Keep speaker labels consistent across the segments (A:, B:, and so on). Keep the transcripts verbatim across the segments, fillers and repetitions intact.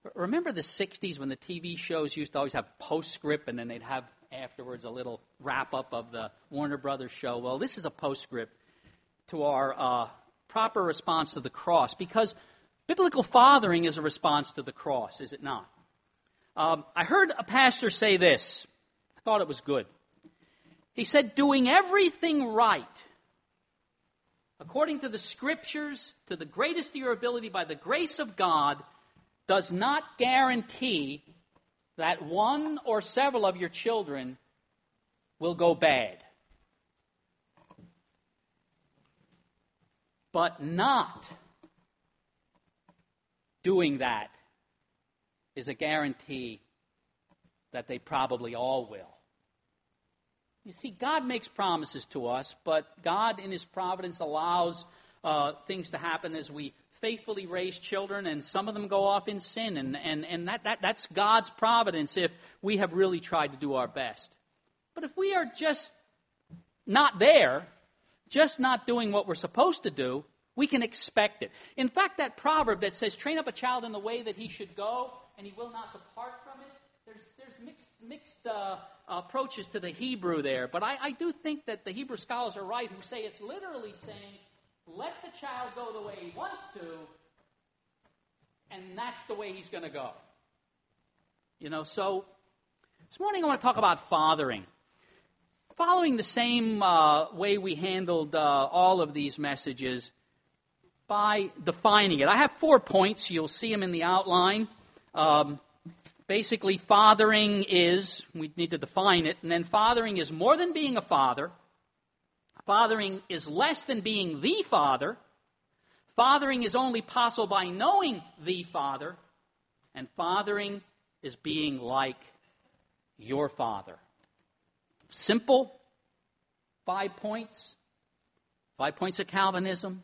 A: Remember the sixties when the T V shows used to always have postscript and then they'd have afterwards a little wrap-up of the Warner Brothers show? Well, this is a postscript to our uh, proper response to the cross, because biblical fathering is a response to the cross, is it not? Um, I heard a pastor say this. I thought it was good. He said, doing everything right, according to the Scriptures, to the greatest of your ability by the grace of God, does not guarantee that one or several of your children will go bad. But not doing that is a guarantee that they probably all will. You see, God makes promises to us, but God in His providence allows uh, things to happen as we faithfully raise children, and some of them go off in sin, and, and, and that, that, that's God's providence if we have really tried to do our best. But if we are just not there, just not doing what we're supposed to do, we can expect it. In fact, that proverb that says, train up a child in the way that he should go, and he will not depart from it, there's, there's mixed, mixed uh, approaches to the Hebrew there. But I, I do think that the Hebrew scholars are right who say it's literally saying, let the child go the way he wants to, and that's the way he's going to go. You know, so this morning I want to talk about fathering. Following the same uh, way we handled uh, all of these messages by defining it. I have four points. You'll see them in the outline. Um, basically, fathering is, we need to define it, and then fathering is more than being a father. Fathering is less than being the father. Fathering is only possible by knowing the Father. And fathering is being like your Father. Simple. Five points. Five points of Calvinism.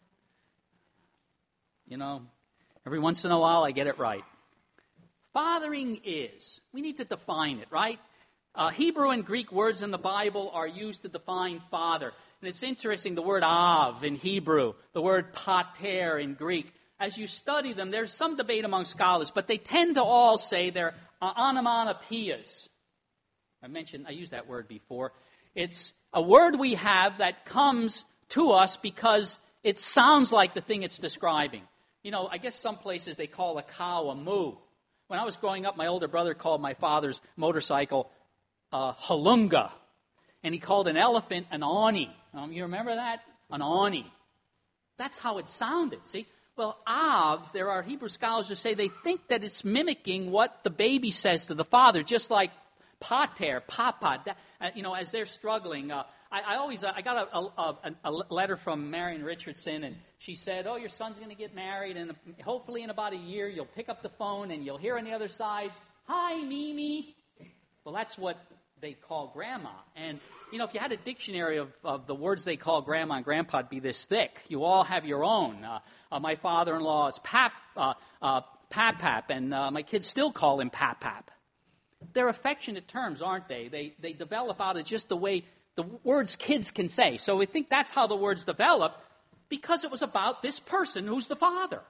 A: You know, every once in a while I get it right. Fathering is, we need to define it, right? Uh, Hebrew and Greek words in the Bible are used to define father. And it's interesting, the word av in Hebrew, the word pater in Greek. As you study them, there's some debate among scholars, but they tend to all say they're uh, onomatopoeias. I mentioned, I used that word before. It's a word we have that comes to us because it sounds like the thing it's describing. You know, I guess some places they call a cow a moo. When I was growing up, my older brother called my father's motorcycle uh, halunga. And he called an elephant an awni. Um, you remember that? An awni. That's how it sounded, see? Well, Av, there are Hebrew scholars who say they think that it's mimicking what the baby says to the father, just like pater, papa, that, uh, you know, as they're struggling. Uh, I, I always, uh, I got a, a, a, a letter from Marion Richardson, and she said, oh, your son's going to get married, and hopefully in about a year you'll pick up the phone and you'll hear on the other side, hi, Mimi. Well, that's what they call grandma. And, you know, if you had a dictionary of, of the words they call grandma and grandpa, it'd be this thick. You all have your own. Uh, uh, my father-in-law is pap, uh, uh, pap-pap, and uh, my kids still call him pap-pap. They're affectionate terms, aren't they? They they develop out of just the way the words kids can say. So we think that's how the words develop, because it was about this person who's the father.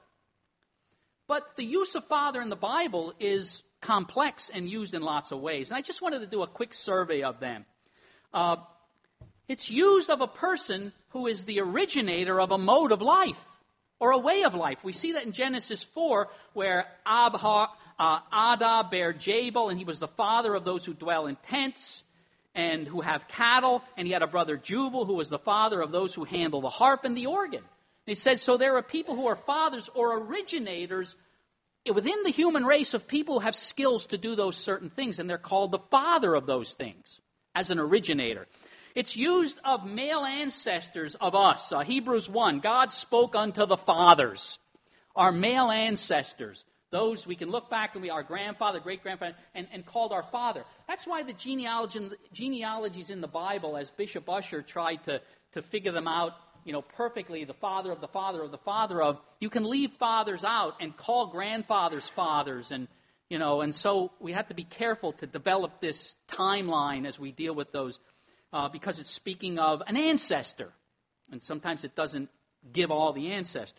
A: But the use of father in the Bible is complex and used in lots of ways. And I just wanted to do a quick survey of them. Uh, it's used of a person who is the originator of a mode of life or a way of life. We see that in Genesis four, where Abha, uh, Ada bare Jabal, and he was the father of those who dwell in tents and who have cattle, and he had a brother Jubal, who was the father of those who handle the harp and the organ. And he says, so there are people who are fathers or originators within the human race of people who have skills to do those certain things, and they're called the father of those things as an originator. It's used of male ancestors of us. Uh, Hebrews one, God spoke unto the fathers, our male ancestors. Those we can look back and we, our grandfather, great-grandfather, and, and called our father. That's why the genealogy, genealogies in the Bible, as Bishop Ussher tried to, to figure them out, you know, perfectly, the father of the father of the father of, you can leave fathers out and call grandfathers fathers, and, you know, and so we have to be careful to develop this timeline as we deal with those, uh, because it's speaking of an ancestor, and sometimes it doesn't give all the ancestors.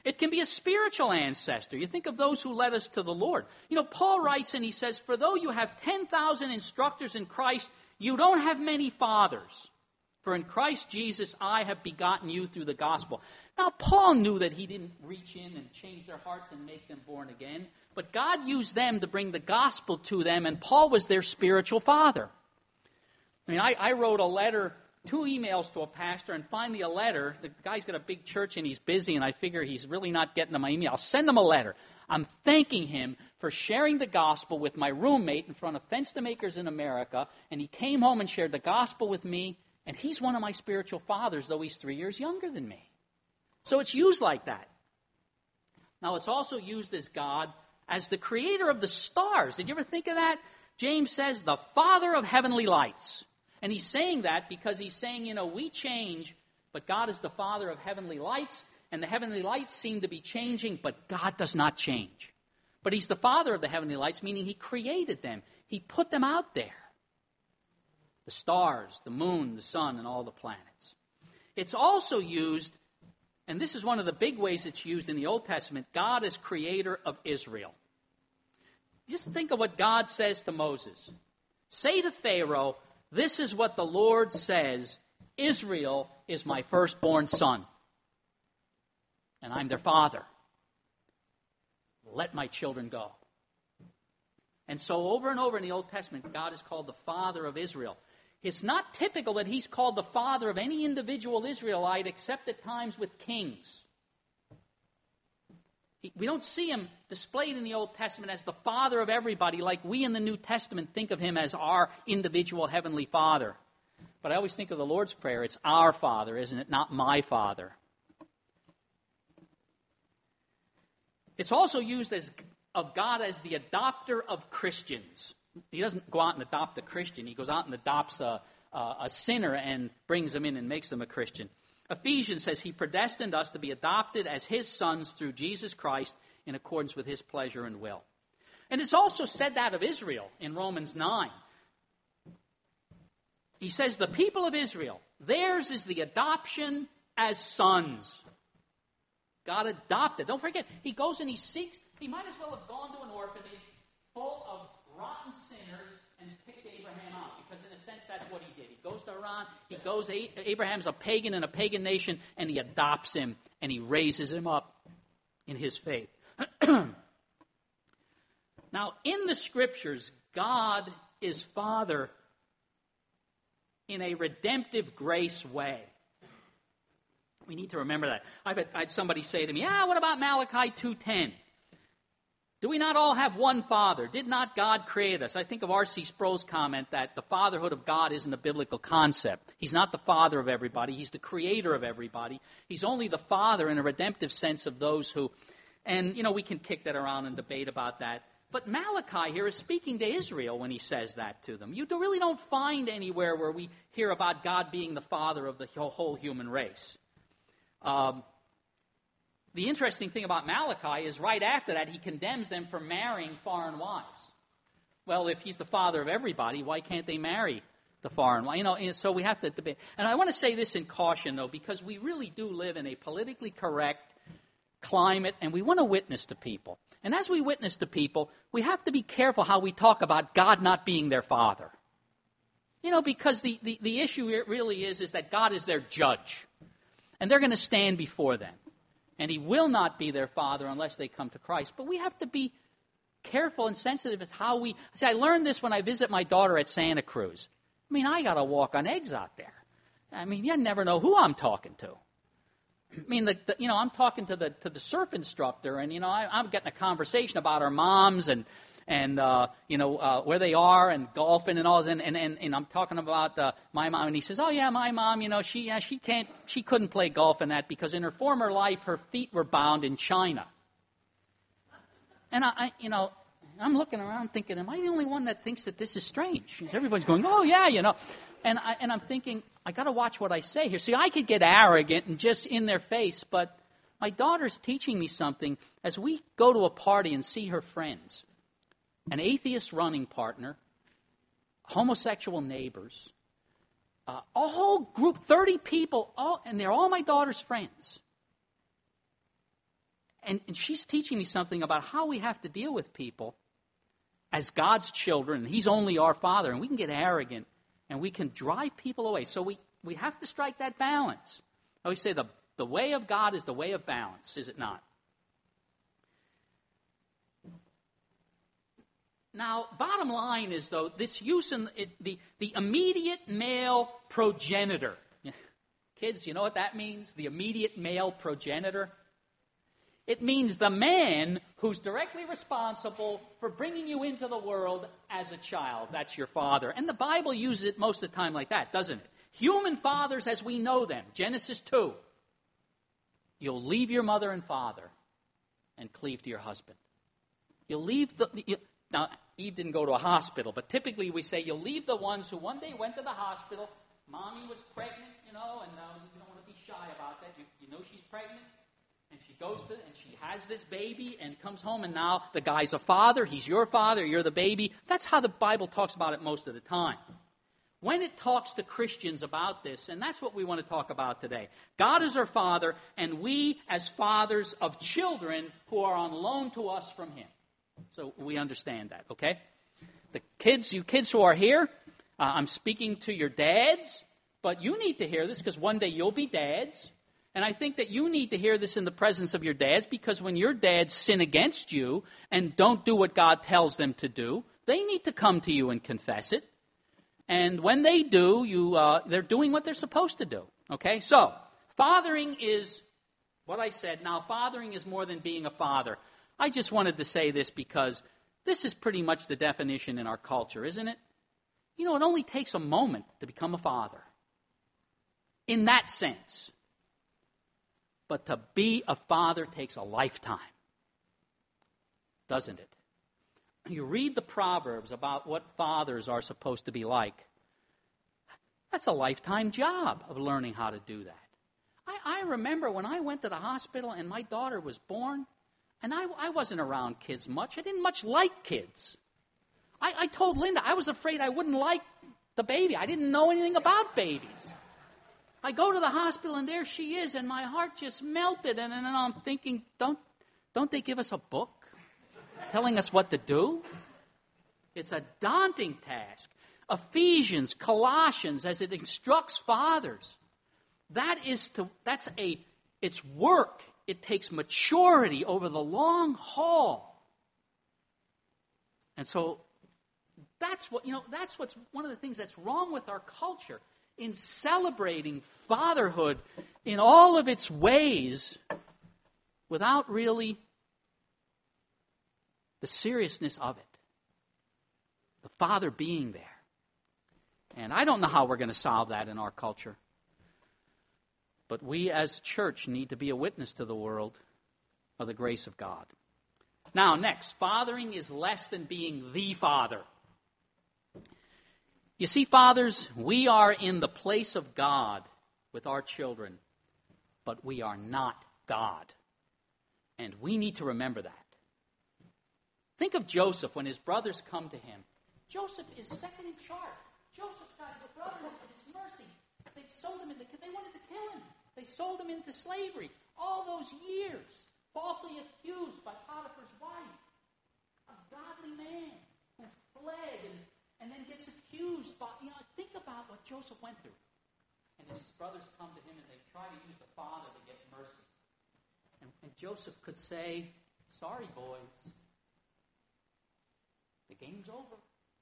A: It can be a spiritual ancestor. You think of those who led us to the Lord. You know, Paul writes and he says, for though you have ten thousand instructors in Christ, you don't have many fathers. For in Christ Jesus I have begotten you through the gospel. Now, Paul knew that he didn't reach in and change their hearts and make them born again. But God used them to bring the gospel to them, and Paul was their spiritual father. I mean, I, I wrote a letter, two emails to a pastor, and finally a letter. The guy's got a big church and he's busy, and I figure he's really not getting to my email. I'll send him a letter. I'm thanking him for sharing the gospel with my roommate in front of Fence to Makers in America, and he came home and shared the gospel with me, and he's one of my spiritual fathers, though he's three years younger than me. So it's used like that. Now, it's also used as God as the creator of the stars. Did you ever think of that? James says, the Father of heavenly lights. And he's saying that because he's saying, you know, we change, but God is the Father of heavenly lights, and the heavenly lights seem to be changing, but God does not change. But he's the Father of the heavenly lights, meaning he created them. He put them out there. The stars, the moon, the sun, and all the planets. It's also used, and this is one of the big ways it's used in the Old Testament, God is creator of Israel. Just think of what God says to Moses. Say to Pharaoh, this is what the Lord says, Israel is my firstborn son, and I'm their father. Let my children go. And so over and over in the Old Testament, God is called the Father of Israel. It's not typical that he's called the father of any individual Israelite except at times with kings. We don't see him displayed in the Old Testament as the father of everybody like we in the New Testament think of him as our individual heavenly father. But I always think of the Lord's Prayer. It's our Father, isn't it? Not my Father. It's also used as of God as the adopter of Christians. He doesn't go out and adopt a Christian. He goes out and adopts a, a, a sinner and brings them in and makes them a Christian. Ephesians says he predestined us to be adopted as his sons through Jesus Christ in accordance with his pleasure and will. And it's also said that of Israel in Romans nine. He says the people of Israel, theirs is the adoption as sons. God adopted. Don't forget, he goes and he seeks. He might as well have gone to an orphanage full of rotten sinners and picked Abraham out, because in a sense that's what he did. He goes to Haran, he goes, Abraham's a pagan in a pagan nation, and he adopts him, and he raises him up in his faith. Now, in the Scriptures, God is Father in a redemptive grace way. We need to remember that. I've had, I had somebody say to me, ah, what about Malachi two ten? Do we not all have one Father? Did not God create us? I think of R C Sproul's comment that the fatherhood of God isn't a biblical concept. He's not the father of everybody. He's the creator of everybody. He's only the father in a redemptive sense of those who... And, you know, we can kick that around and debate about that. But Malachi here is speaking to Israel when he says that to them. You really don't find anywhere where we hear about God being the father of the whole human race. Um, the interesting thing about Malachi is right after that he condemns them for marrying foreign wives. Well, if he's the father of everybody, why can't they marry the foreign wife? You know, so we have to debate. And I want to say this in caution, though, because we really do live in a politically correct climate, and we want to witness to people. And as we witness to people, we have to be careful how we talk about God not being their father. You know, because the, the, the issue really is, is that God is their judge. And they're going to stand before them. And he will not be their father unless they come to Christ. But we have to be careful and sensitive as how we... See, I learned this when I visit my daughter at Santa Cruz. I mean, I got to walk on eggs out there. I mean, you never know who I'm talking to. I mean, the, the, you know, I'm talking to the to the surf instructor, and, you know, I, I'm getting a conversation about our moms and, and uh, you know, uh, where they are and golfing and all this, and, and, and, and I'm talking about uh, my mom, and he says, oh, yeah, my mom, you know, she uh, she can't, she couldn't play golf in that because in her former life, her feet were bound in China. And, I, I you know, I'm looking around thinking, am I the only one that thinks that this is strange? Everybody's going, oh, yeah, you know. And, I, and I'm thinking, I got to watch what I say here. See, I could get arrogant and just in their face, but my daughter's teaching me something. As we go to a party and see her friends, an atheist running partner, homosexual neighbors, uh, a whole group, thirty people, all, and they're all my daughter's friends. And, and she's teaching me something about how we have to deal with people as God's children. He's only our Father, and we can get arrogant, and we can drive people away. So we, we have to strike that balance. I always say the, the way of God is the way of balance, is it not? Now, bottom line is, though, this use in it, the, the immediate male progenitor. Kids, you know what that means? The immediate male progenitor? It means the man who's directly responsible for bringing you into the world as a child. That's your father. And the Bible uses it most of the time like that, doesn't it? Human fathers as we know them. Genesis two. You'll leave your mother and father and cleave to your husband. You'll leave the... You, now, Eve didn't go to a hospital, but typically we say you'll leave the ones who one day went to the hospital. Mommy was pregnant, you know, and uh, you don't want to be shy about that. You, you know she's pregnant. And she goes to, and she has this baby and comes home, and now the guy's a father. He's your father. You're the baby. That's how the Bible talks about it most of the time. When it talks to Christians about this, and that's what we want to talk about today. God is our Father, and we as fathers of children who are on loan to us from Him. So we understand that, okay? The kids, you kids who are here, uh, I'm speaking to your dads, but you need to hear this because one day you'll be dads. And I think that you need to hear this in the presence of your dads, because when your dads sin against you and don't do what God tells them to do, they need to come to you and confess it. And when they do, you uh, they're doing what they're supposed to do. Okay? So, fathering is what I said. Now, fathering is more than being a father. I just wanted to say this because this is pretty much the definition in our culture, isn't it? You know, it only takes a moment to become a father. In that sense. But to be a father takes a lifetime, doesn't it? You read the Proverbs about what fathers are supposed to be like. That's a lifetime job of learning how to do that. I, I remember when I went to the hospital and my daughter was born, and I, I wasn't around kids much. I didn't much like kids. I, I told Linda I was afraid I wouldn't like the baby. I didn't know anything about babies. I go to the hospital, and there she is, and my heart just melted. And then I'm thinking, don't, don't they give us a book telling us what to do? It's a daunting task. Ephesians, Colossians, as it instructs fathers, that is to, that's a, it's work. It takes maturity over the long haul. And so that's what, you know, that's what's one of the things that's wrong with our culture. In celebrating fatherhood in all of its ways without really the seriousness of it. The father being there. And I don't know how we're going to solve that in our culture. But we as a church need to be a witness to the world of the grace of God. Now, next, fathering is less than being the father. You see, fathers, we are in the place of God with our children, but we are not God. And we need to remember that. Think of Joseph when his brothers come to him. Joseph is second in charge. Joseph's got his brothers at his mercy. They sold him into, they wanted to kill him. They sold him into slavery. All those years, falsely accused by Potiphar's wife. A godly man who fled and And then gets accused by, you know, think about what Joseph went through. And his brothers come to him and they try to use the father to get mercy. And, and Joseph could say, sorry, boys. The game's over.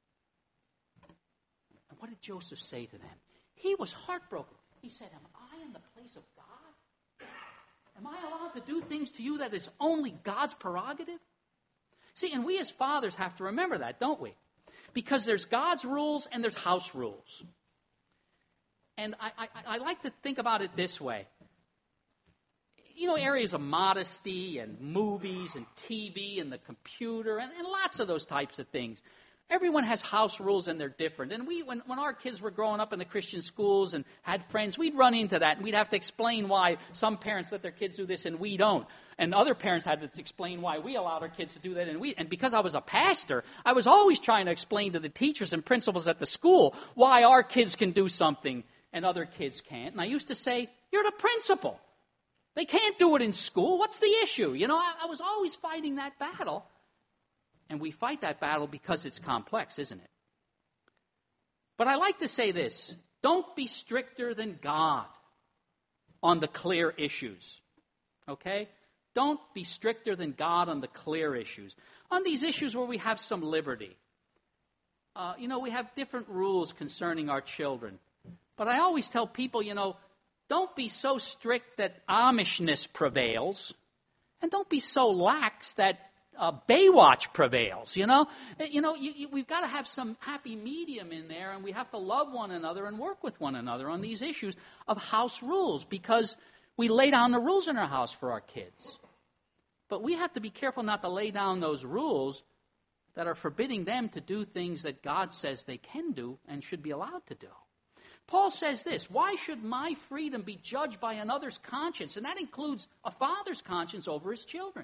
A: And what did Joseph say to them? He was heartbroken. He said, am I in the place of God? Am I allowed to do things to you that is only God's prerogative? See, and we as fathers have to remember that, don't we? Because there's God's rules and there's house rules. And I, I, I like to think about it this way. You know, areas of modesty and movies and T V and the computer and, and lots of those types of things. Everyone has house rules and they're different. And we, when, when our kids were growing up in the Christian schools and had friends, we'd run into that and we'd have to explain why some parents let their kids do this and we don't. And other parents had to explain why we allowed our kids to do that and we. And because I was a pastor, I was always trying to explain to the teachers and principals at the school why our kids can do something and other kids can't. And I used to say, you're the principal. They can't do it in school. What's the issue? You know, I, I was always fighting that battle. And we fight that battle because it's complex, isn't it? But I like to say this. Don't be stricter than God on the clear issues. Okay? Don't be stricter than God on the clear issues. On these issues where we have some liberty. Uh, you know, we have different rules concerning our children. But I always tell people, you know, don't be so strict that Amishness prevails. And don't be so lax that uh, Baywatch prevails, you know. You know, you, you, we've got to have some happy medium in there, and we have to love one another and work with one another on these issues of house rules, because we lay down the rules in our house for our kids. But we have to be careful not to lay down those rules that are forbidding them to do things that God says they can do and should be allowed to do. Paul says this, why should my freedom be judged by another's conscience? And that includes a father's conscience over his children.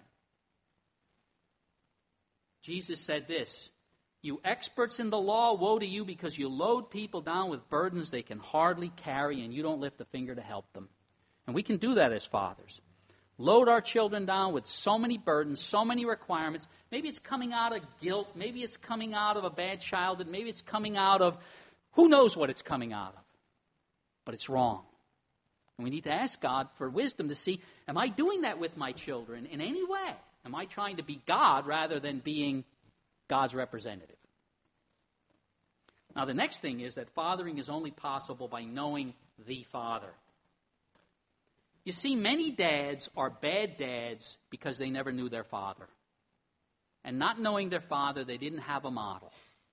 A: Jesus said this, you experts in the law, woe to you, because you load people down with burdens they can hardly carry, and you don't lift a finger to help them. And we can do that as fathers. Load our children down with so many burdens, so many requirements. Maybe it's coming out of guilt. Maybe it's coming out of a bad childhood. Maybe it's coming out of, who knows what it's coming out of. But it's wrong. And we need to ask God for wisdom to see, am I doing that with my children in any way? Am I trying to be God rather than being God's representative? Now, the next thing is that fathering is only possible by knowing the Father. You see, many dads are bad dads because they never knew their father. And not knowing their father, they didn't have a model.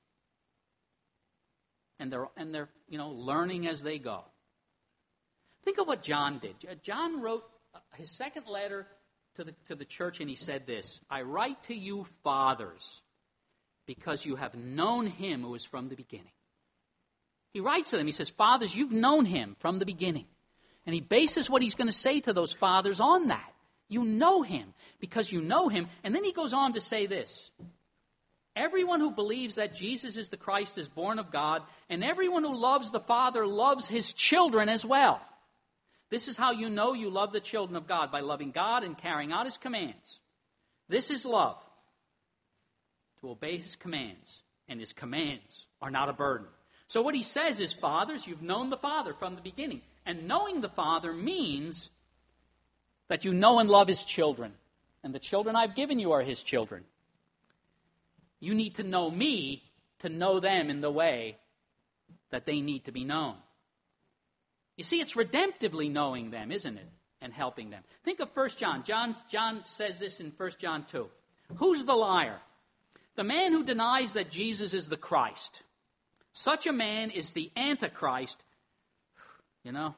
A: And they're, and they're, you know, learning as they go. Think of what John did. John wrote his second letter to the, to the church, and he said this, I write to you, fathers, because you have known him who is from the beginning. He writes to them, he says, fathers, you've known him from the beginning. And he bases what he's going to say to those fathers on that. You know him because you know him. And then he goes on to say this. Everyone who believes that Jesus is the Christ is born of God, and everyone who loves the Father loves his children as well. This is how you know you love the children of God, by loving God and carrying out his commands. This is love, to obey his commands, and his commands are not a burden. So what he says is, fathers, you've known the Father from the beginning. And knowing the Father means that you know and love his children. And the children I've given you are his children. You need to know me to know them in the way that they need to be known. You see, it's redemptively knowing them, isn't it? And helping them. Think of First John. John, John says this in First John two. Who's the liar? The man who denies that Jesus is the Christ. Such a man is the Antichrist. You know,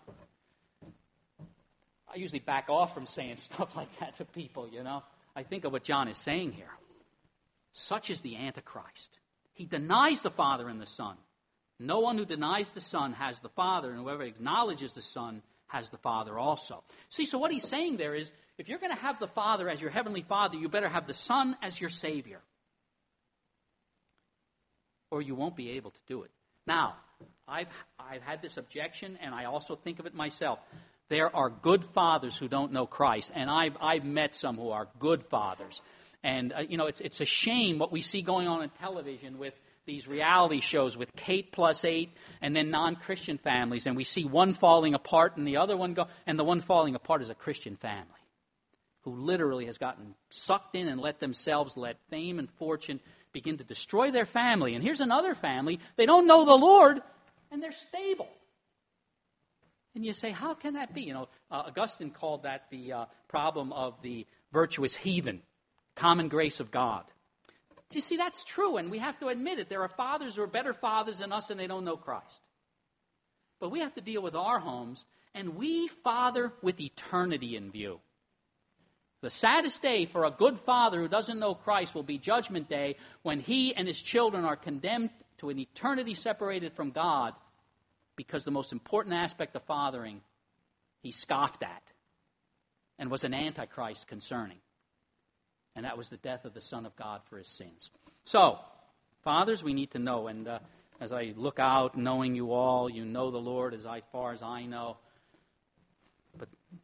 A: I usually back off from saying stuff like that to people, you know. I think of what John is saying here. Such is the Antichrist. He denies the Father and the Son. No one who denies the Son has the Father, and whoever acknowledges the Son has the Father also. See, so what he's saying there is, if you're going to have the Father as your heavenly Father, you better have the Son as your Savior. Or you won't be able to do it. Now, I've I've had this objection, and I also think of it myself. There are good fathers who don't know Christ, and I've I've met some who are good fathers. And uh, you know, it's it's a shame what we see going on in television with these reality shows with Kate plus eight, and then non-Christian families, and we see one falling apart and the other one go, and the one falling apart is a Christian family who literally has gotten sucked in and let themselves, let fame and fortune begin to destroy their family. And here's another family, they don't know the Lord, and they're stable. And you say, how can that be? You know, uh, Augustine called that the uh, problem of the virtuous heathen, common grace of God. Do you see, that's true, and we have to admit it. There are fathers who are better fathers than us, and they don't know Christ. But we have to deal with our homes, and we father with eternity in view. The saddest day for a good father who doesn't know Christ will be Judgment Day, when he and his children are condemned to an eternity separated from God, because the most important aspect of fathering he scoffed at and was an antichrist concerning. And that was the death of the Son of God for his sins. So, fathers, we need to know. And uh, as I look out, knowing you all, you know the Lord as I, far as I know. But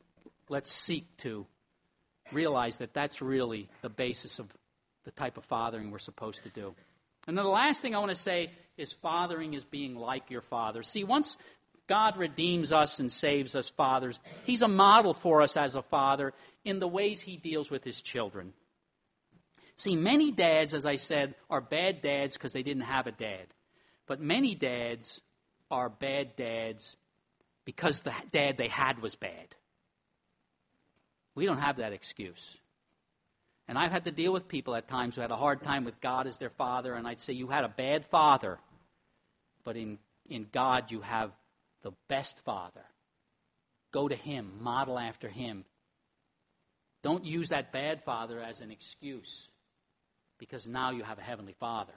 A: let's seek to realize that that's really the basis of the type of fathering we're supposed to do. And then the last thing I want to say is fathering is being like your father. See, once God redeems us and saves us, fathers, he's a model for us as a father in the ways he deals with his children. See, many dads, as I said, are bad dads because they didn't have a dad. But many dads are bad dads because the dad they had was bad. We don't have that excuse. And I've had to deal with people at times who had a hard time with God as their father, and I'd say, you had a bad father, but in, in God you have the best father. Go to him, model after him. Don't use that bad father as an excuse, because now you have a heavenly Father.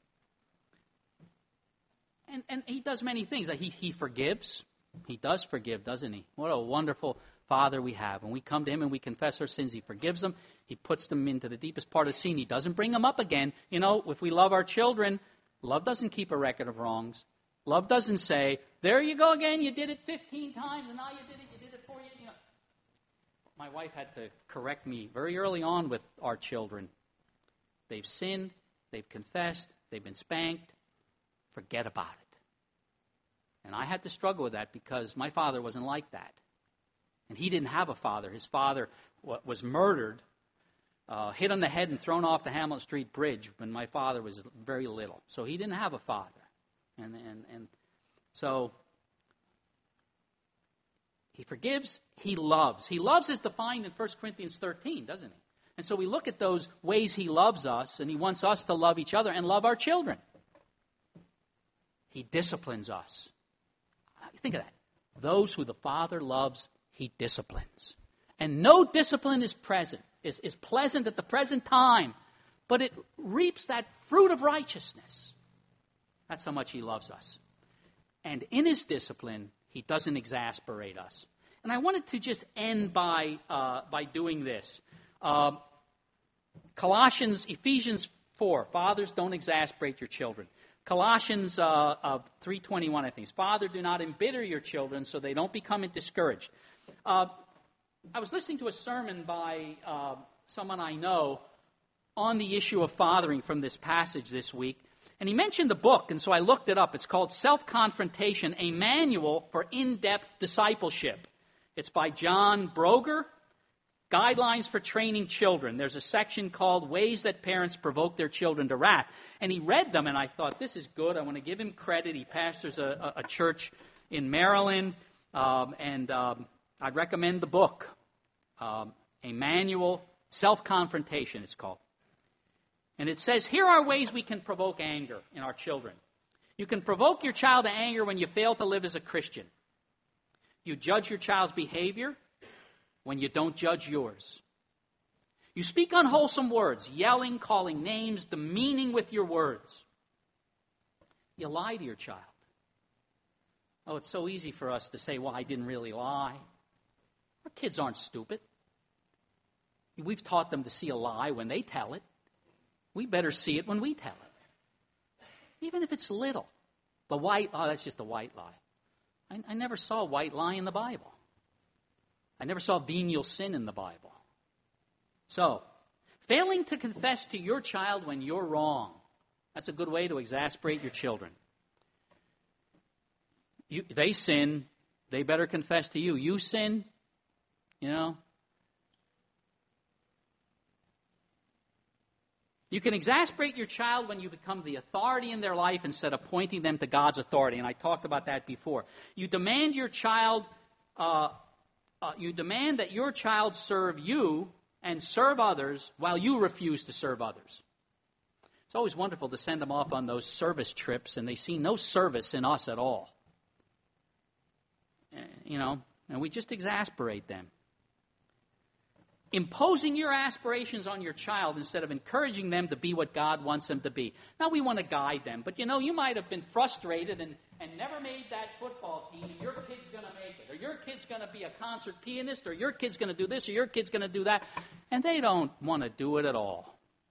A: And, and he does many things. He, he forgives. He does forgive, doesn't he? What a wonderful Father we have. When we come to him and we confess our sins, he forgives them. He puts them into the deepest part of the scene. He doesn't bring them up again. You know, if we love our children, love doesn't keep a record of wrongs. Love doesn't say, there you go again, you did it fifteen times, and now you did it, you did it for you. you know. My wife had to correct me very early on with our children. They've sinned, they've confessed, they've been spanked. Forget about it. And I had to struggle with that because my father wasn't like that. And he didn't have a father. His father was murdered, uh, hit on the head and thrown off the Hamilton Street Bridge when my father was very little. So he didn't have a father. And, and, and so he forgives, he loves. He loves is defined in First Corinthians thirteen, doesn't he? And so we look at those ways he loves us, and he wants us to love each other and love our children. He disciplines us. Think of that. Those who the Father loves, he disciplines. And no discipline is present, is, is pleasant at the present time, but it reaps that fruit of righteousness. That's how much he loves us. And in his discipline, he doesn't exasperate us. And I wanted to just end by, uh, by doing this. Uh, Colossians, Ephesians four, fathers, don't exasperate your children. Colossians uh, of three twenty-one, I think, is, Father, do not embitter your children so they don't become discouraged. Uh, I was listening to a sermon by uh, someone I know on the issue of fathering from this passage this week, and he mentioned the book, and so I looked it up. It's called Self-Confrontation, a Manual for In-Depth Discipleship. It's by John Broger, Guidelines for Training Children. There's a section called Ways That Parents Provoke Their Children to Wrath. And he read them, and I thought, this is good. I want to give him credit. He pastors a, a, a church in Maryland, um, and um, I'd recommend the book, um, A Manual, Self-Confrontation it's called. And it says, here are ways we can provoke anger in our children. You can provoke your child to anger when you fail to live as a Christian. You judge your child's behavior when you don't judge yours. You speak unwholesome words, yelling, calling names, demeaning with your words. You lie to your child. Oh, it's so easy for us to say, well, I didn't really lie. Our kids aren't stupid. We've taught them to see a lie when they tell it. We better see it when we tell it. Even if it's little. The white, oh, that's just a white lie. I, I never saw a white lie in the Bible. I never saw venial sin in the Bible. So, failing to confess to your child when you're wrong, that's a good way to exasperate your children. You, they sin, they better confess to you. You sin, you know. You can exasperate your child when you become the authority in their life instead of pointing them to God's authority, and I talked about that before. You demand your child... Uh, Uh, you demand that your child serve you and serve others while you refuse to serve others. It's always wonderful to send them off on those service trips, and they see no service in us at all. Uh, you know, and we just exasperate them. Imposing your aspirations on your child instead of encouraging them to be what God wants them to be. Now, we want to guide them, but you know, you might have been frustrated and, and never made that football team, and your kid's going to make it, or your kid's going to be a concert pianist, or your kid's going to do this, or your kid's going to do that, and they don't want to do it at all.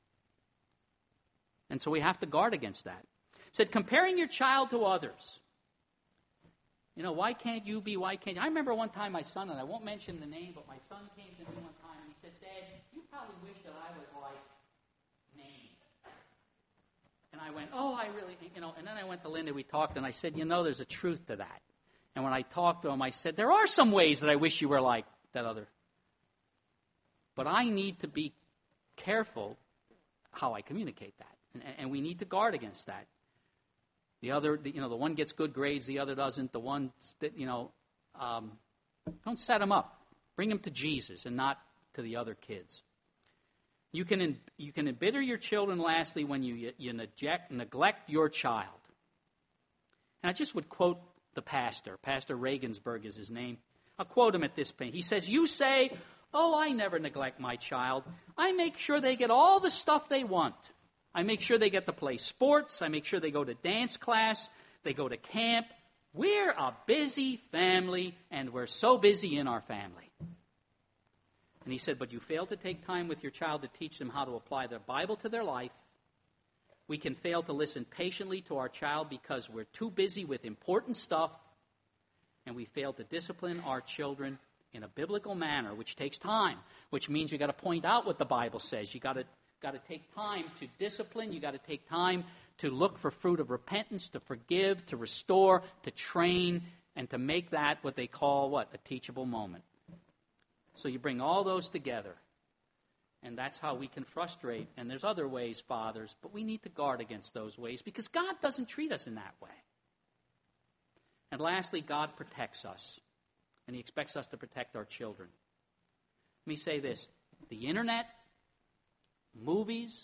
A: And so we have to guard against that. It said, comparing your child to others. You know, why can't you be, why can't you? I remember one time my son, and I won't mention the name, but my son came to me one time and he said, Dad, you probably wish that I was like Name. And I went, oh, I really, you know, and then I went to Linda, we talked, and I said, you know, there's a truth to that. And when I talked to him, I said, there are some ways that I wish you were like that other. But I need to be careful how I communicate that. And, and we need to guard against that. The other, the, you know, the one gets good grades, the other doesn't. The one, you know, um, don't set them up. Bring them to Jesus and not to the other kids. You can you can embitter your children, lastly, when you, you neglect, neglect your child. And I just would quote the pastor. Pastor Regensburg is his name. I'll quote him at this point. He says, you say, oh, I never neglect my child. I make sure they get all the stuff they want. I make sure they get to play sports. I make sure they go to dance class. They go to camp. We're a busy family, and we're so busy in our family. And he said, but you fail to take time with your child to teach them how to apply the Bible to their life. We can fail to listen patiently to our child because we're too busy with important stuff, and we fail to discipline our children in a biblical manner, which takes time, which means you got to point out what the Bible says. You got to got to take time to discipline. You got to take time to look for fruit of repentance, to forgive, to restore, to train, and to make that what they call what? A teachable moment. So you bring all those together, and that's how we can frustrate. And there's other ways, fathers, but we need to guard against those ways because God doesn't treat us in that way. And lastly, God protects us, and He expects us to protect our children. Let me say this. The internet, movies,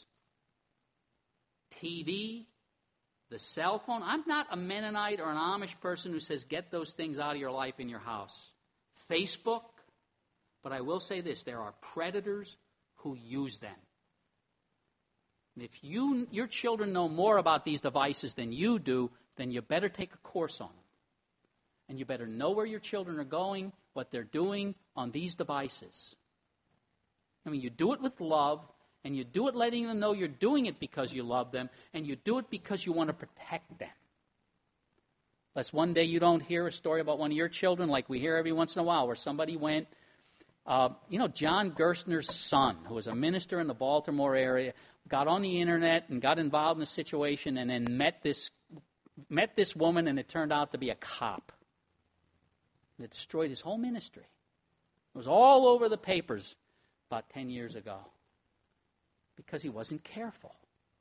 A: T V, the cell phone. I'm not a Mennonite or an Amish person who says get those things out of your life in your house. Facebook. But I will say this, there are predators who use them. And if you, your children know more about these devices than you do, then you better take a course on them. And you better know where your children are going, what they're doing on these devices. I mean, you do it with love, and you do it letting them know you're doing it because you love them, and you do it because you want to protect them. Lest one day you don't hear a story about one of your children like we hear every once in a while where somebody went, uh, you know, John Gerstner's son, who was a minister in the Baltimore area, got on the internet and got involved in a situation and then met this, met this woman, and it turned out to be a cop. It destroyed his whole ministry. It was all over the papers about ten years ago because he wasn't careful.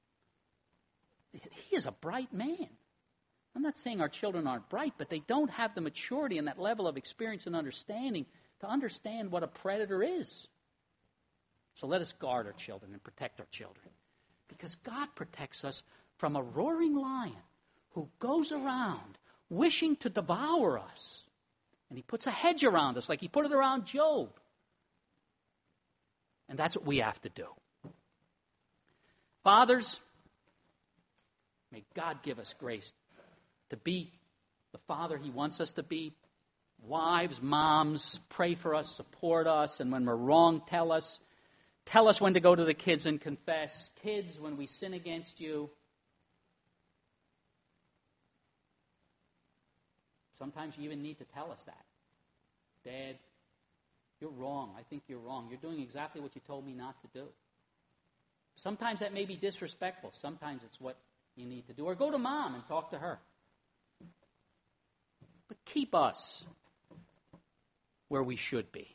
A: He is a bright man. I'm not saying our children aren't bright, but they don't have the maturity and that level of experience and understanding to understand what a predator is. So let us guard our children and protect our children, because God protects us from a roaring lion who goes around wishing to devour us. And He puts a hedge around us like He put it around Job. And that's what we have to do. Fathers, may God give us grace to be the father He wants us to be. Wives, moms, pray for us, support us, and when we're wrong, tell us. Tell us when to go to the kids and confess. Kids, when we sin against you. Sometimes you even need to tell us that. Dad, you're wrong. I think you're wrong. You're doing exactly what you told me not to do. Sometimes that may be disrespectful. Sometimes it's what you need to do. Or go to mom and talk to her. But keep us where we should be.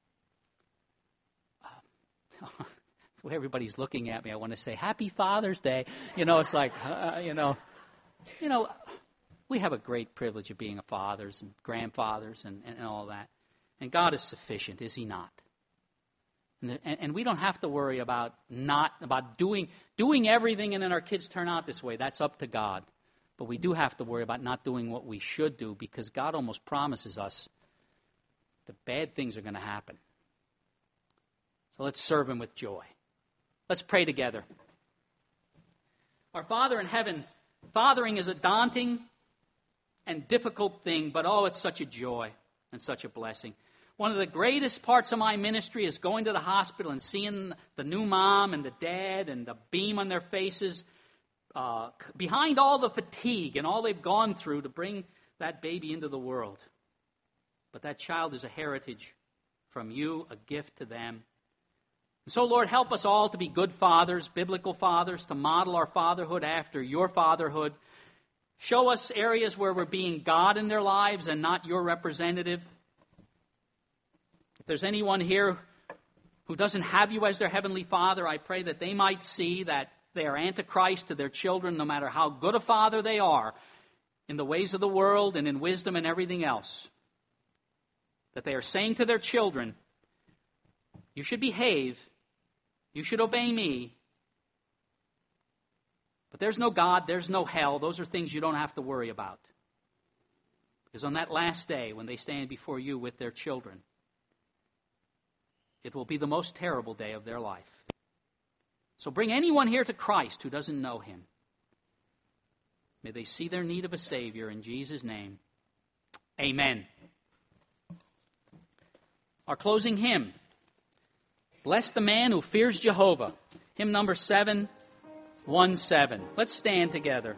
A: Uh, the way everybody's looking at me, I want to say, Happy Father's Day. You know, it's like, uh, you know, you know, we have a great privilege of being a fathers and grandfathers and, and, and all that. And God is sufficient, is He not? And, the, and, and we don't have to worry about not about doing doing everything and then our kids turn out this way. That's up to God. But we do have to worry about not doing what we should do, because God almost promises us that bad things are going to happen. So let's serve Him with joy. Let's pray together. Our Father in heaven, fathering is a daunting and difficult thing, but oh, it's such a joy and such a blessing. One of the greatest parts of my ministry is going to the hospital and seeing the new mom and the dad and the beam on their faces, uh, behind all the fatigue and all they've gone through to bring that baby into the world. But that child is a heritage from you, a gift to them. And so, Lord, help us all to be good fathers, biblical fathers, to model our fatherhood after your fatherhood. Show us areas where we're being God in their lives and not your representative. If there's anyone here who doesn't have you as their heavenly Father, I pray that they might see that they are antichrist to their children, no matter how good a father they are in the ways of the world and in wisdom and everything else. That they are saying to their children, you should behave, you should obey me. But there's no God, there's no hell. Those are things you don't have to worry about. Because on that last day, when they stand before you with their children, it will be the most terrible day of their life. So bring anyone here to Christ who doesn't know him. May they see their need of a Savior in Jesus' name. Amen. Our closing hymn, Bless the Man Who Fears Jehovah, hymn number seven one seven. Let's stand together.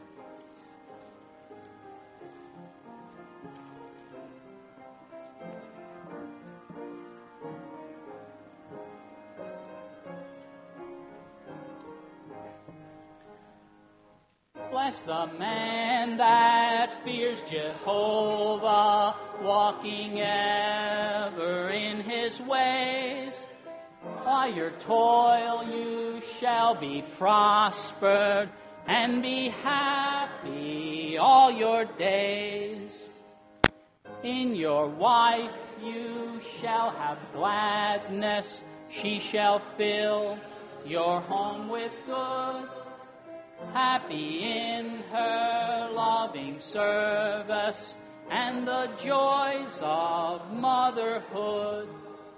A: Bless the man that fears Jehovah, walking ever in his ways. By your toil you shall be prospered and be happy all your days. In your wife you shall have gladness, she shall fill your home with good. Happy in her loving service and the joys of motherhood.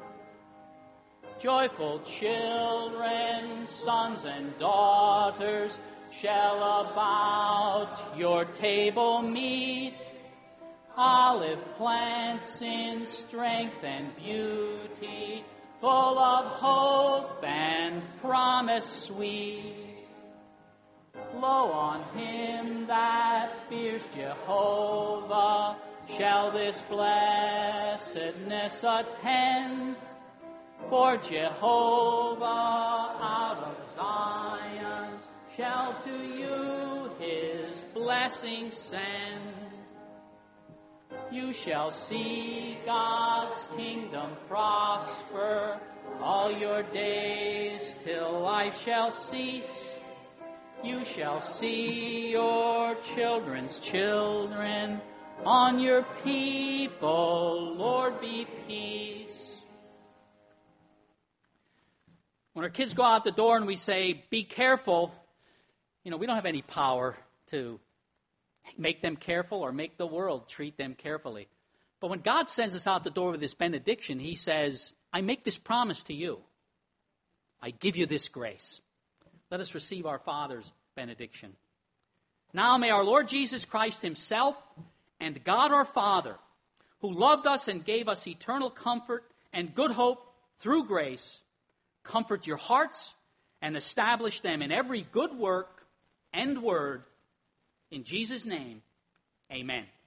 A: Joyful children, sons and daughters, shall about your table meet. Olive plants in strength and beauty, full of hope and promise sweet. Lo, on him that fears Jehovah shall this blessedness attend. For Jehovah out of Zion shall to you his blessing send. You shall see God's kingdom prosper all your days till life shall cease. You shall see your children's children, on your people, Lord, be peace. When our kids go out the door and we say, be careful, you know, we don't have any power to make them careful or make the world treat them carefully. But when God sends us out the door with this benediction, he says, I make this promise to you. I give you this grace. Let us receive our Father's benediction. Now may our Lord Jesus Christ himself and God our Father, who loved us and gave us eternal comfort and good hope through grace, comfort your hearts and establish them in every good work and word. In Jesus' name, amen.